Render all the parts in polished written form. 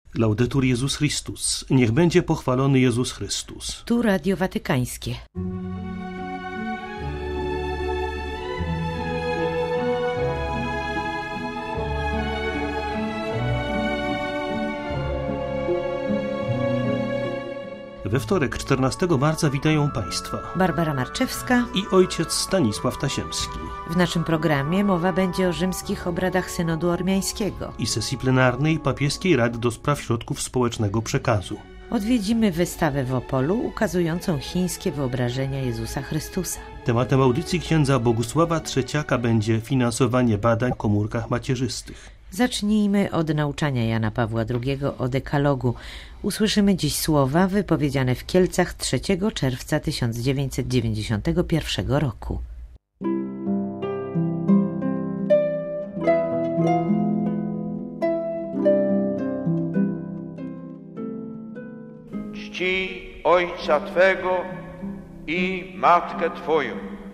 Laudetur Jezus Chrystus. Niech będzie pochwalony Jezus Chrystus. Tu Radio Watykańskie. We wtorek, 14 marca witają Państwa Barbara Marczewska i ojciec Stanisław Tasiemski. W naszym programie mowa będzie o rzymskich obradach Synodu Ormiańskiego I sesji plenarnej Papieskiej Rady do Spraw Środków Społecznego Przekazu. Odwiedzimy wystawę w Opolu ukazującą chińskie wyobrażenia Jezusa Chrystusa. Tematem audycji księdza Bogusława Trzeciaka będzie finansowanie badań w komórkach macierzystych. Zacznijmy od nauczania Jana Pawła II o dekalogu. Usłyszymy dziś słowa wypowiedziane w Kielcach 3 czerwca 1991 roku. Czcij ojca Twego i matkę Twoją.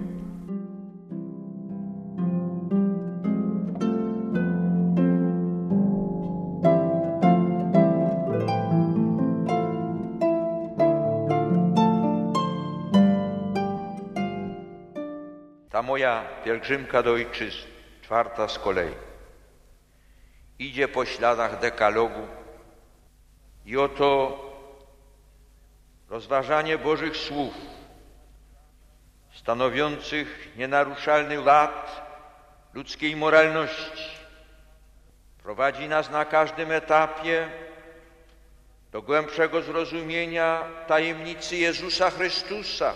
Ta moja pielgrzymka do ojczyzny, czwarta z kolei, idzie po śladach dekalogu i oto rozważanie Bożych słów, stanowiących nienaruszalny ład ludzkiej moralności, prowadzi nas na każdym etapie do głębszego zrozumienia tajemnicy Jezusa Chrystusa,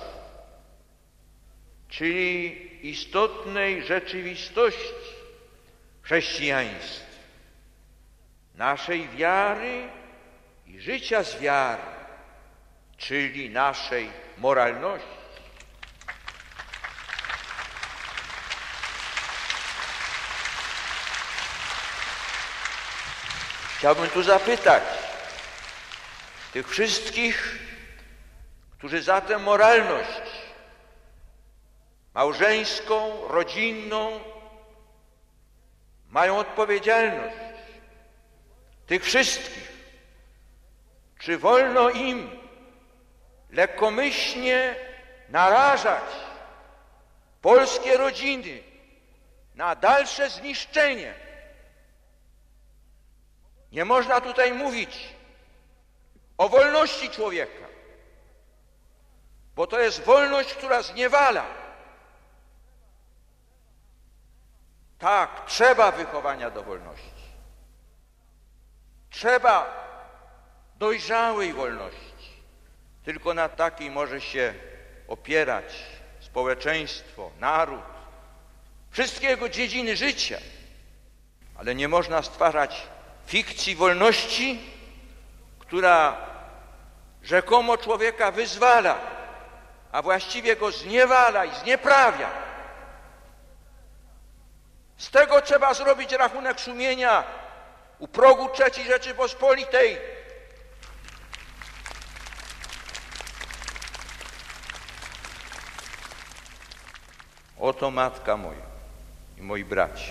czyli istotnej rzeczywistości chrześcijaństwa, naszej wiary i życia z wiary, czyli naszej moralności. Chciałbym tu zapytać tych wszystkich, którzy za tę moralność małżeńską, rodzinną mają odpowiedzialność. Tych wszystkich, czy wolno im lekkomyślnie narażać polskie rodziny na dalsze zniszczenie? Nie można tutaj mówić o wolności człowieka, bo to jest wolność, która zniewala. Tak, trzeba wychowania do wolności. Trzeba dojrzałej wolności. Tylko na takiej może się opierać społeczeństwo, naród, wszystkie jego dziedziny życia. Ale nie można stwarzać fikcji wolności, która rzekomo człowieka wyzwala, a właściwie go zniewala i znieprawia. Z tego trzeba zrobić rachunek sumienia u progu III Rzeczypospolitej. Oto matka moja i moi bracia.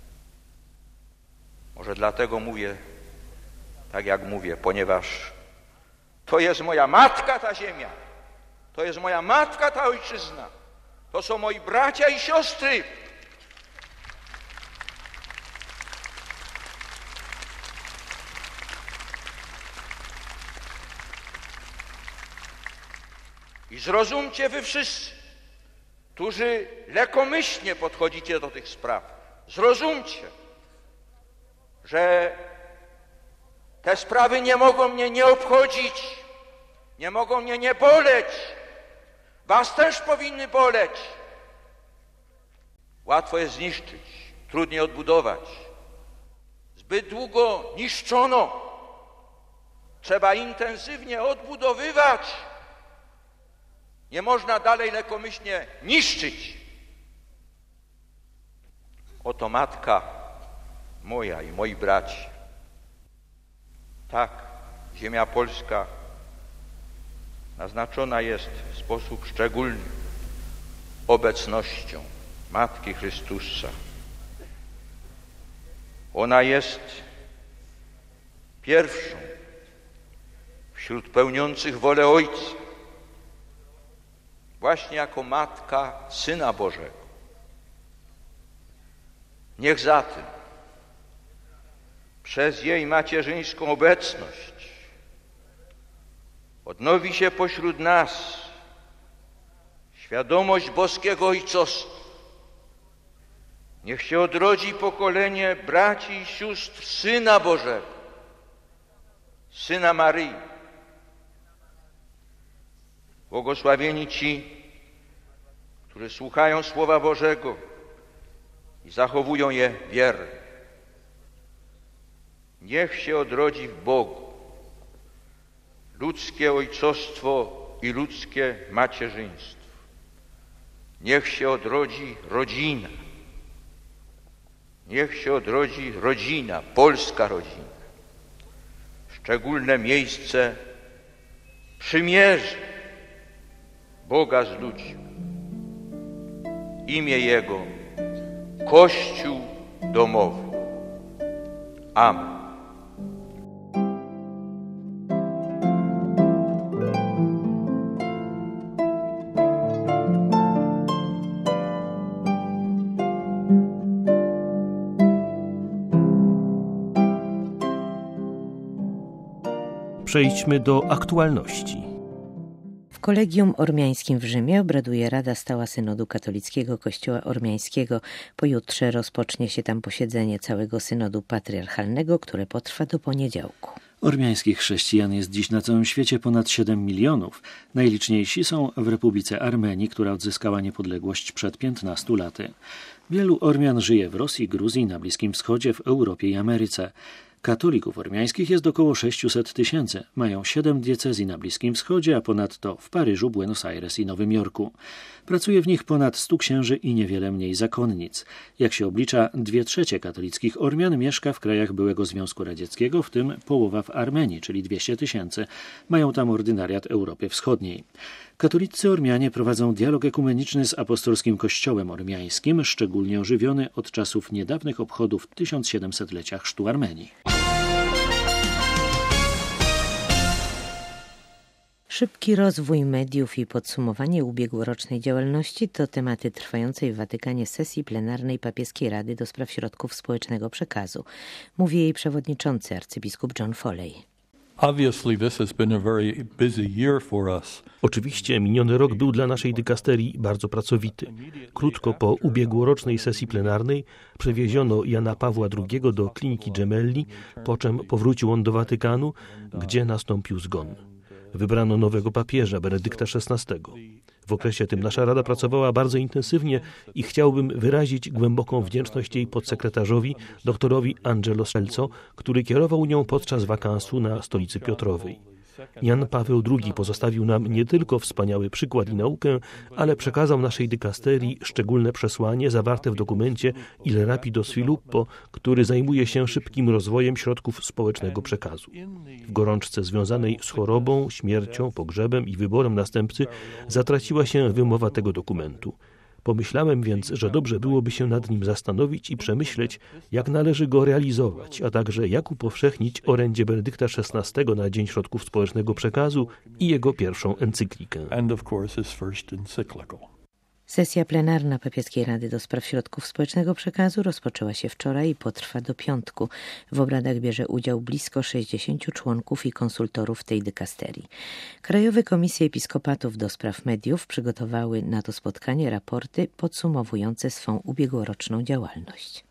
Może dlatego mówię tak, jak mówię, ponieważ to jest moja matka ta ziemia, to jest moja matka ta ojczyzna, to są moi bracia i siostry. I zrozumcie wy wszyscy, którzy lekkomyślnie podchodzicie do tych spraw, zrozumcie, że te sprawy nie mogą mnie nie obchodzić, nie mogą mnie nie boleć, was też powinny boleć. Łatwo jest zniszczyć, trudniej odbudować. Zbyt długo niszczono, trzeba intensywnie odbudowywać. Nie można dalej lekkomyślnie niszczyć. Oto matka moja i moi braci. Tak, ziemia polska naznaczona jest w sposób szczególny obecnością Matki Chrystusa. Ona jest pierwszą wśród pełniących wolę Ojca, właśnie jako matka Syna Bożego. Niech zatem przez jej macierzyńską obecność odnowi się pośród nas świadomość boskiego ojcostwa. Niech się odrodzi pokolenie braci i sióstr Syna Bożego, Syna Maryi. Błogosławieni ci, którzy słuchają Słowa Bożego i zachowują je wiernie. Niech się odrodzi w Bogu ludzkie ojcostwo i ludzkie macierzyństwo. Niech się odrodzi rodzina. Niech się odrodzi rodzina, polska rodzina. Szczególne miejsce przymierzy Boga z ludźmi. Imię Jego Kościół domowy. Amen. Przejdźmy do aktualności. W Kolegium Ormiańskim w Rzymie obraduje Rada Stała Synodu Katolickiego Kościoła Ormiańskiego. Pojutrze rozpocznie się tam posiedzenie całego Synodu Patriarchalnego, które potrwa do poniedziałku. Ormiańskich chrześcijan jest dziś na całym świecie ponad 7 milionów. Najliczniejsi są w Republice Armenii, która odzyskała niepodległość przed 15 laty. Wielu Ormian żyje w Rosji, Gruzji, na Bliskim Wschodzie, w Europie i Ameryce. Katolików ormiańskich jest około 600 000. Mają 7 diecezji na Bliskim Wschodzie, a ponadto w Paryżu, Buenos Aires i Nowym Jorku. Pracuje w nich ponad 100 księży i niewiele mniej zakonnic. Jak się oblicza, 2/3 katolickich Ormian mieszka w krajach byłego Związku Radzieckiego, w tym połowa w Armenii, czyli 200 000. Mają tam ordynariat Europy Wschodniej. Katolicy Ormianie prowadzą dialog ekumeniczny z apostolskim Kościołem Ormiańskim, szczególnie ożywiony od czasów niedawnych obchodów 1700-lecia chrztu Armenii. Szybki rozwój mediów i podsumowanie ubiegłorocznej działalności to tematy trwającej w Watykanie sesji plenarnej Papieskiej Rady do Spraw Środków Społecznego Przekazu. Mówi jej przewodniczący arcybiskup John Foley. Oczywiście miniony rok był dla naszej dykasterii bardzo pracowity. Krótko po ubiegłorocznej sesji plenarnej przewieziono Jana Pawła II do kliniki Gemelli, po czym powrócił on do Watykanu, gdzie nastąpił zgon. Wybrano nowego papieża, Benedykta XVI. W okresie tym nasza Rada pracowała bardzo intensywnie i chciałbym wyrazić głęboką wdzięczność jej podsekretarzowi, doktorowi Angelo Scelzo, który kierował nią podczas wakansu na Stolicy Piotrowej. Jan Paweł II pozostawił nam nie tylko wspaniały przykład i naukę, ale przekazał naszej dykasterii szczególne przesłanie zawarte w dokumencie Il Rapido Sviluppo, który zajmuje się szybkim rozwojem środków społecznego przekazu. W gorączce związanej z chorobą, śmiercią, pogrzebem i wyborem następcy zatraciła się wymowa tego dokumentu. Pomyślałem więc, że dobrze byłoby się nad nim zastanowić i przemyśleć, jak należy go realizować, a także jak upowszechnić orędzie Benedykta XVI na Dzień Środków Społecznego Przekazu i jego pierwszą encyklikę. Sesja plenarna Papieskiej Rady do Spraw Środków Społecznego Przekazu rozpoczęła się wczoraj i potrwa do piątku. W obradach bierze udział blisko 60 członków i konsultorów tej dykasterii. Krajowe Komisje Episkopatów do Spraw Mediów przygotowały na to spotkanie raporty podsumowujące swą ubiegłoroczną działalność.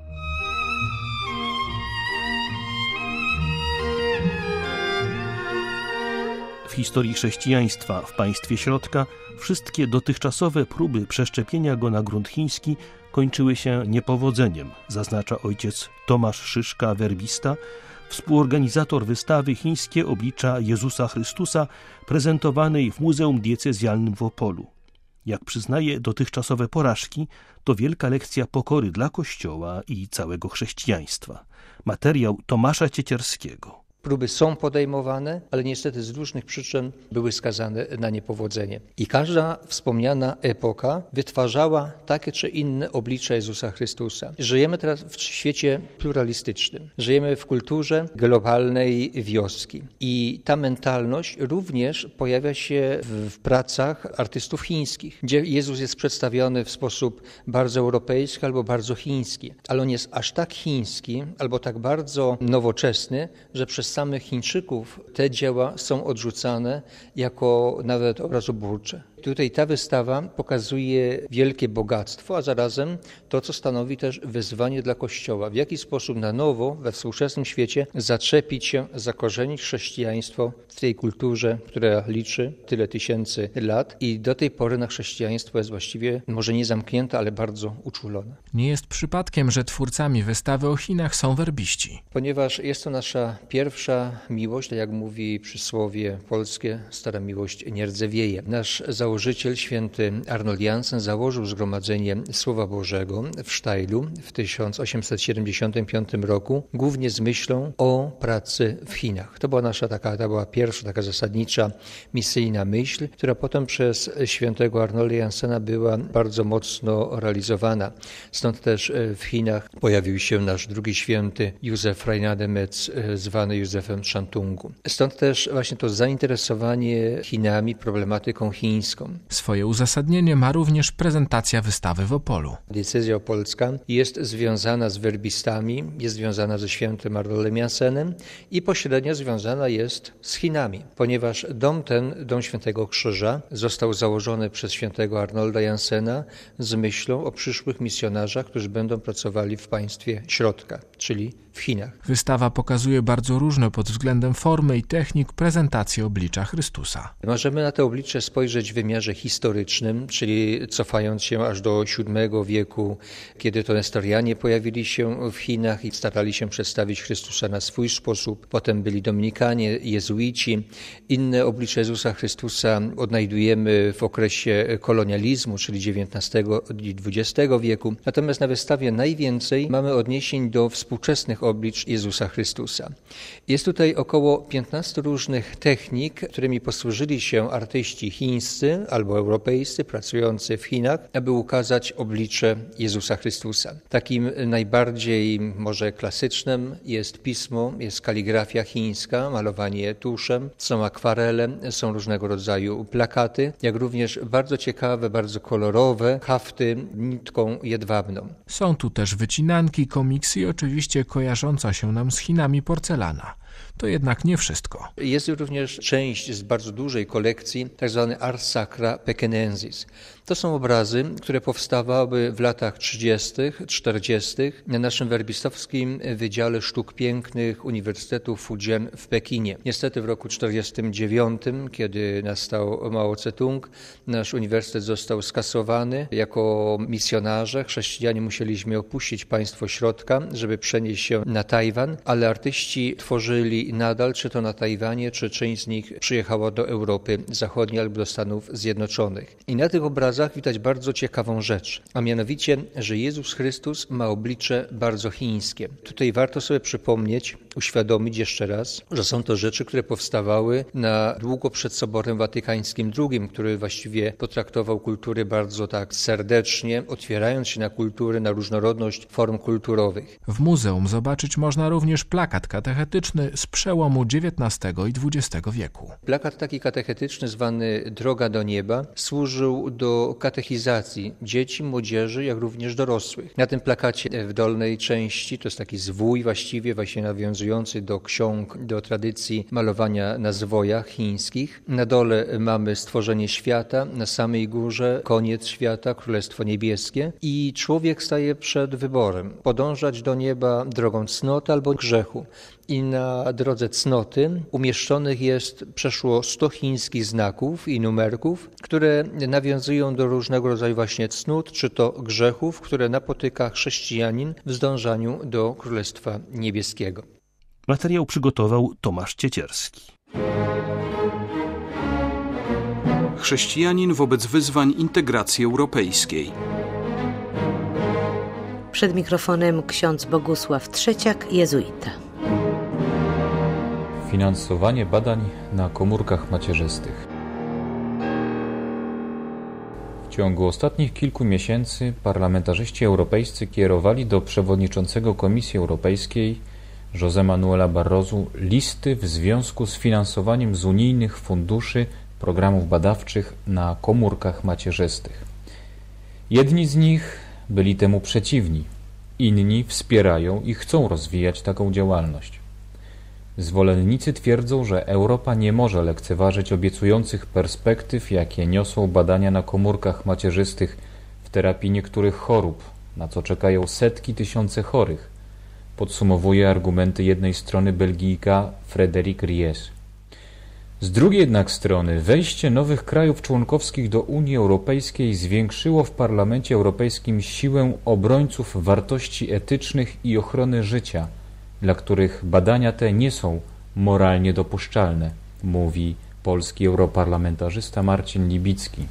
W historii chrześcijaństwa w państwie środka wszystkie dotychczasowe próby przeszczepienia go na grunt chiński kończyły się niepowodzeniem, zaznacza ojciec Tomasz Szyszka, werbista, współorganizator wystawy Chińskie oblicza Jezusa Chrystusa prezentowanej w Muzeum Diecezjalnym w Opolu. Jak przyznaje, dotychczasowe porażki to wielka lekcja pokory dla Kościoła i całego chrześcijaństwa. Materiał Tomasza Ciecierskiego. próby są podejmowane, ale niestety z różnych przyczyn były skazane na niepowodzenie. I każda wspomniana epoka wytwarzała takie czy inne oblicze Jezusa Chrystusa. Żyjemy teraz w świecie pluralistycznym. Żyjemy w kulturze globalnej wioski. I ta mentalność również pojawia się w pracach artystów chińskich, gdzie Jezus jest przedstawiony w sposób bardzo europejski albo bardzo chiński. Ale on jest aż tak chiński albo tak bardzo nowoczesny, że przez samych Chińczyków te dzieła są odrzucane jako nawet obrazoburcze. Tutaj ta wystawa pokazuje wielkie bogactwo, a zarazem to, co stanowi też wyzwanie dla Kościoła. W jaki sposób na nowo we współczesnym świecie zaczepić się, zakorzenić chrześcijaństwo w tej kulturze, która liczy tyle tysięcy lat i do tej pory na chrześcijaństwo jest właściwie może nie zamknięte, ale bardzo uczulone. Nie jest przypadkiem, że twórcami wystawy o Chinach są werbiści. Ponieważ jest to nasza pierwsza miłość, tak jak mówi przysłowie polskie, stara miłość nie rdzewieje. Nasz założyciel, święty Arnold Jansen, założył Zgromadzenie Słowa Bożego w Sztajlu w 1875 roku, głównie z myślą o pracy w Chinach. To była pierwsza taka zasadnicza, misyjna myśl, która potem przez świętego Arnolda Jansena była bardzo mocno realizowana. Stąd też w Chinach pojawił się nasz drugi święty Józef Reinademec, zwany Józefem Shantungu. Stąd też właśnie to zainteresowanie Chinami, problematyką chińską. Swoje uzasadnienie ma również prezentacja wystawy w Opolu. Diecezja opolska jest związana z werbistami, jest związana ze świętym Arnoldem Jansenem i pośrednio związana jest z Chinami, ponieważ dom Świętego Krzyża, został założony przez świętego Arnolda Jansena z myślą o przyszłych misjonarzach, którzy będą pracowali w państwie środka, czyli w Chinach. Wystawa pokazuje bardzo różne pod względem formy i technik prezentacje oblicza Chrystusa. Możemy na to oblicze spojrzeć w wymiarze historycznym, czyli cofając się aż do VII wieku, kiedy to Nestorianie pojawili się w Chinach i starali się przedstawić Chrystusa na swój sposób. Potem byli Dominikanie, jezuici. Inne oblicze Jezusa Chrystusa odnajdujemy w okresie kolonializmu, czyli XIX i XX wieku. Natomiast na wystawie najwięcej mamy odniesień do współczesnych oblicz Jezusa Chrystusa. Jest tutaj około 15 różnych technik, którymi posłużyli się artyści chińscy albo europejscy pracujący w Chinach, aby ukazać oblicze Jezusa Chrystusa. Takim najbardziej może klasycznym jest pismo, jest kaligrafia chińska, malowanie tuszem, są akwarele, są różnego rodzaju plakaty, jak również bardzo ciekawe, bardzo kolorowe hafty nitką jedwabną. Są tu też wycinanki, komiksy i oczywiście kojarząca się nam z Chinami porcelana. To jednak nie wszystko. Jest również część z bardzo dużej kolekcji, tzw. Ars Sacra Pekinensis. To są obrazy, które powstawały w latach 30., 40. na naszym werbistowskim Wydziale Sztuk Pięknych Uniwersytetu Fujian w Pekinie. Niestety w roku 1949, kiedy nastał Mao Tse-tung, nasz uniwersytet został skasowany. Jako misjonarze, chrześcijanie musieliśmy opuścić państwo środka, żeby przenieść się na Tajwan, ale artyści tworzyli nadal, czy to na Tajwanie, czy część z nich przyjechała do Europy Zachodniej albo do Stanów Zjednoczonych. I na tych obrazach widać bardzo ciekawą rzecz, a mianowicie, że Jezus Chrystus ma oblicze bardzo chińskie. Tutaj warto sobie przypomnieć, uświadomić jeszcze raz, że są to rzeczy, które powstawały na długo przed Soborem Watykańskim II, który właściwie potraktował kultury bardzo tak serdecznie, otwierając się na kultury, na różnorodność form kulturowych. W muzeum zobaczyć można również plakat katechetyczny z przełomu XIX i XX wieku. Plakat taki katechetyczny zwany Droga do nieba służył do katechizacji dzieci, młodzieży, jak również dorosłych. Na tym plakacie w dolnej części, to jest taki zwój właściwie nawiązujący do ksiąg, do tradycji malowania na zwojach chińskich. Na dole mamy stworzenie świata, na samej górze koniec świata, Królestwo Niebieskie i człowiek staje przed wyborem. Podążać do nieba drogą cnoty albo grzechu. I na drodze cnoty umieszczonych jest przeszło 100 chińskich znaków i numerków, które nawiązują do różnego rodzaju właśnie cnót, czy to grzechów, które napotyka chrześcijanin w zdążaniu do Królestwa Niebieskiego. Materiał przygotował Tomasz Ciecierski. Chrześcijanin wobec wyzwań integracji europejskiej. Przed mikrofonem ksiądz Bogusław Trzeciak, jezuita. finansowanie badań na komórkach macierzystych. W ciągu ostatnich kilku miesięcy parlamentarzyści europejscy kierowali do przewodniczącego Komisji Europejskiej José Manuela Barroso listy w związku z finansowaniem z unijnych funduszy programów badawczych na komórkach macierzystych. Jedni z nich byli temu przeciwni, inni wspierają i chcą rozwijać taką działalność. Zwolennicy twierdzą, że Europa nie może lekceważyć obiecujących perspektyw, jakie niosą badania na komórkach macierzystych w terapii niektórych chorób, na co czekają setki tysięcy chorych, podsumowuje argumenty jednej strony Belgijka Frédéric Ries. Z drugiej jednak strony wejście nowych krajów członkowskich do Unii Europejskiej zwiększyło w Parlamencie Europejskim siłę obrońców wartości etycznych i ochrony życia, dla których badania te nie są moralnie dopuszczalne, mówi polski europarlamentarzysta Marcin Libicki.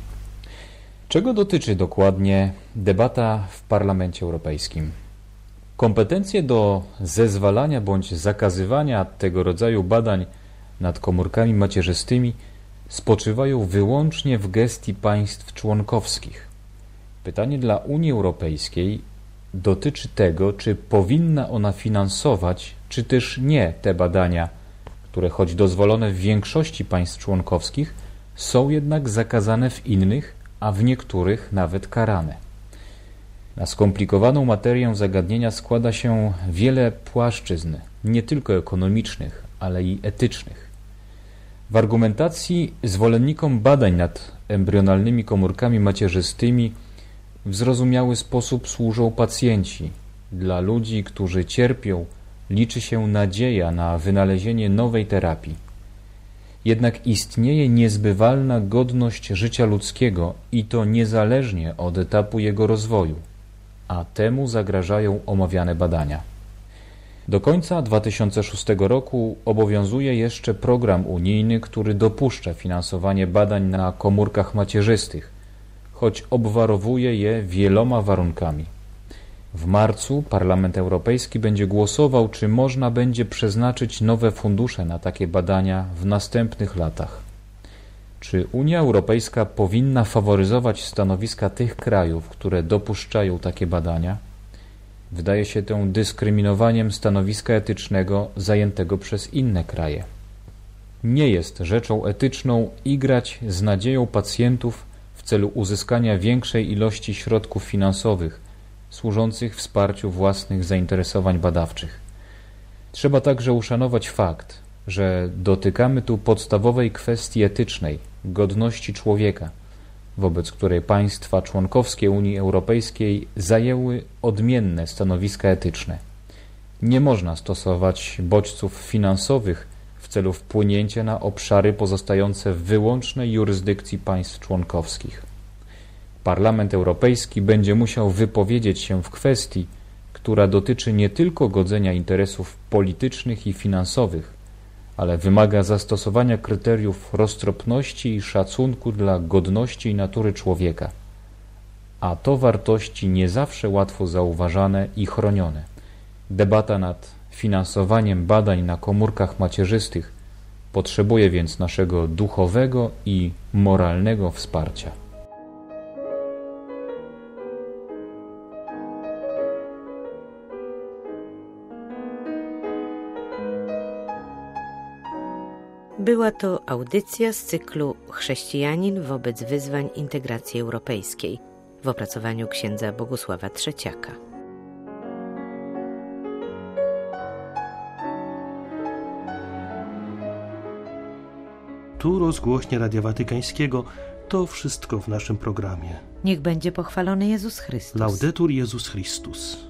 Czego dotyczy dokładnie debata w Parlamencie Europejskim? Kompetencje do zezwalania bądź zakazywania tego rodzaju badań nad komórkami macierzystymi spoczywają wyłącznie w gestii państw członkowskich. Pytanie dla Unii Europejskiej dotyczy tego, czy powinna ona finansować, czy też nie te badania, które choć dozwolone w większości państw członkowskich, są jednak zakazane w innych, a w niektórych nawet karane. Na skomplikowaną materię zagadnienia składa się wiele płaszczyzn, nie tylko ekonomicznych, ale i etycznych. W argumentacji zwolennikom badań nad embrionalnymi komórkami macierzystymi w zrozumiały sposób służą pacjenci. Dla ludzi, którzy cierpią, liczy się nadzieja na wynalezienie nowej terapii. Jednak istnieje niezbywalna godność życia ludzkiego i to niezależnie od etapu jego rozwoju, a temu zagrażają omawiane badania. Do końca 2006 roku obowiązuje jeszcze program unijny, który dopuszcza finansowanie badań na komórkach macierzystych, choć obwarowuje je wieloma warunkami. W marcu Parlament Europejski będzie głosował, czy można będzie przeznaczyć nowe fundusze na takie badania w następnych latach. Czy Unia Europejska powinna faworyzować stanowiska tych krajów, które dopuszczają takie badania? Wydaje się to dyskryminowaniem stanowiska etycznego zajętego przez inne kraje. Nie jest rzeczą etyczną igrać z nadzieją pacjentów w celu uzyskania większej ilości środków finansowych służących wsparciu własnych zainteresowań badawczych. Trzeba także uszanować fakt, że dotykamy tu podstawowej kwestii etycznej, godności człowieka, wobec której państwa członkowskie Unii Europejskiej zajęły odmienne stanowiska etyczne. Nie można stosować bodźców finansowych w celu wpłynięcia na obszary pozostające w wyłącznej jurysdykcji państw członkowskich. Parlament Europejski będzie musiał wypowiedzieć się w kwestii, która dotyczy nie tylko godzenia interesów politycznych i finansowych, ale wymaga zastosowania kryteriów roztropności i szacunku dla godności i natury człowieka. A to wartości nie zawsze łatwo zauważane i chronione. Debata nad finansowaniem badań na komórkach macierzystych potrzebuje więc naszego duchowego i moralnego wsparcia. Była to audycja z cyklu Chrześcijanin wobec wyzwań integracji europejskiej w opracowaniu księdza Bogusława Trzeciaka. Tu rozgłośnia Radia Watykańskiego. To wszystko w naszym programie. Niech będzie pochwalony Jezus Chrystus. Laudetur Jezus Chrystus.